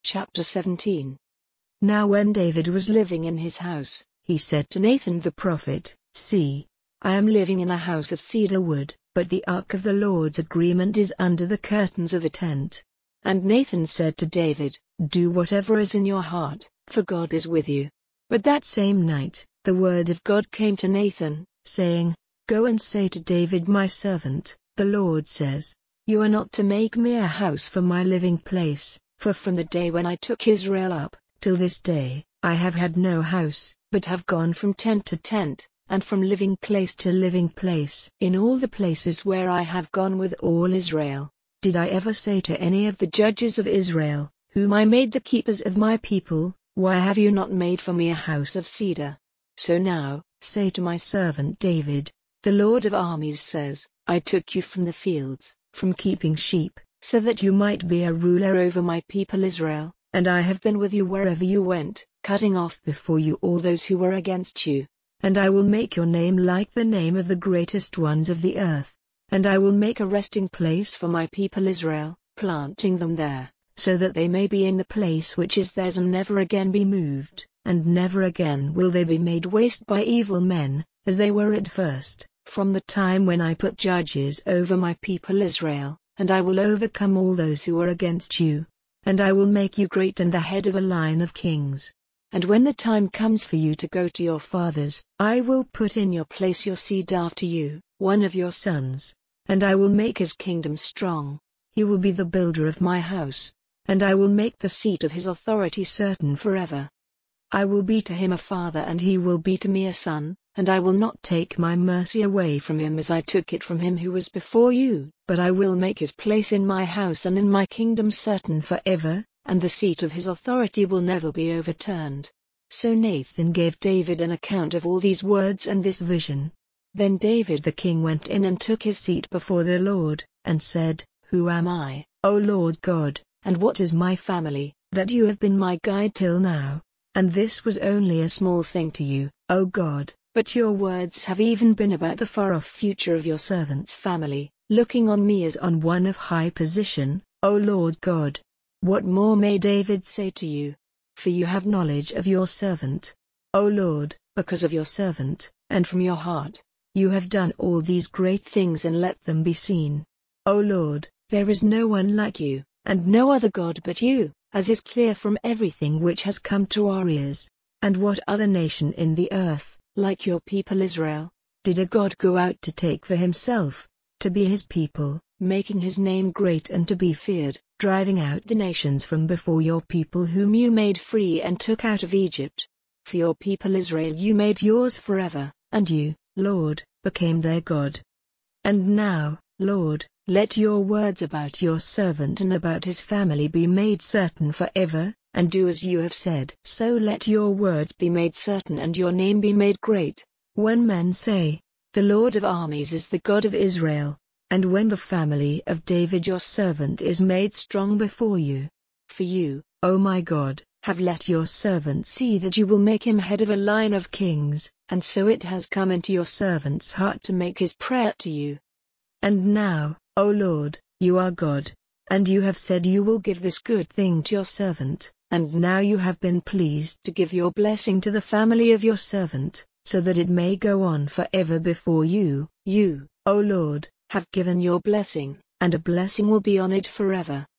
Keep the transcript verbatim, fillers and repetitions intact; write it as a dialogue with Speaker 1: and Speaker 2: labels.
Speaker 1: Chapter seventeen. Now when David was living in his house, he said to Nathan the prophet, "See, I am living in a house of cedar wood, but the ark of the Lord's agreement is under the curtains of a tent." And Nathan said to David, "Do whatever is in your heart, for God is with you." But that same night, the word of God came to Nathan, saying, "Go and say to David my servant, the Lord says, you are not to make me a house for my living place, for from the day when I took Israel up, till this day, I have had no house, but have gone from tent to tent, and from living place to living place. In all the places where I have gone with all Israel, did I ever say to any of the judges of Israel, whom I made the keepers of my people, why have you not made for me a house of cedar? So now, say to my servant David, the Lord of armies says, I took you from the fields, from keeping sheep, so that you might be a ruler over my people Israel, and I have been with you wherever you went, cutting off before you all those who were against you. And I will make your name like the name of the greatest ones of the earth, and I will make a resting place for my people Israel, planting them there, so that they may be in the place which is theirs and never again be moved, and never again will they be made waste by evil men, as they were at first, from the time when I put judges over my people Israel, and I will overcome all those who are against you, and I will make you great and the head of a line of kings. And when the time comes for you to go to your fathers, I will put in your place your seed after you, one of your sons, and I will make his kingdom strong. He will be the builder of my house, and I will make the seat of his authority certain forever. I will be to him a father and he will be to me a son, and I will not take my mercy away from him as I took it from him who was before you, but I will make his place in my house and in my kingdom certain forever, and the seat of his authority will never be overturned." So Nathan gave David an account of all these words and this vision. Then David the king went in and took his seat before the Lord, and said, "Who am I, O Lord God, and what is my family, that you have been my guide till now? And this was only a small thing to you, O God, but your words have even been about the far-off future of your servant's family, looking on me as on one of high position, O Lord God. What more may David say to you? For you have knowledge of your servant, O Lord, because of your servant, and from your heart, you have done all these great things and let them be seen. O Lord, there is no one like you, and no other God but you, as is clear from everything which has come to our ears. And what other nation in the earth, like your people Israel, did a God go out to take for himself, to be his people, making his name great and to be feared, driving out the nations from before your people whom you made free and took out of Egypt? For your people Israel you made yours forever, and you, Lord, became their God. And now, Lord, let your words about your servant and about his family be made certain forever, and do as you have said. So let your words be made certain and your name be made great, when men say, the Lord of armies is the God of Israel, and when the family of David your servant is made strong before you. For you, O my God, have let your servant see that you will make him head of a line of kings, and so it has come into your servant's heart to make his prayer to you. And now, O Lord, you are God, and you have said you will give this good thing to your servant, and now you have been pleased to give your blessing to the family of your servant, so that it may go on forever before you. You, O Lord, have given your blessing, and a blessing will be on it forever.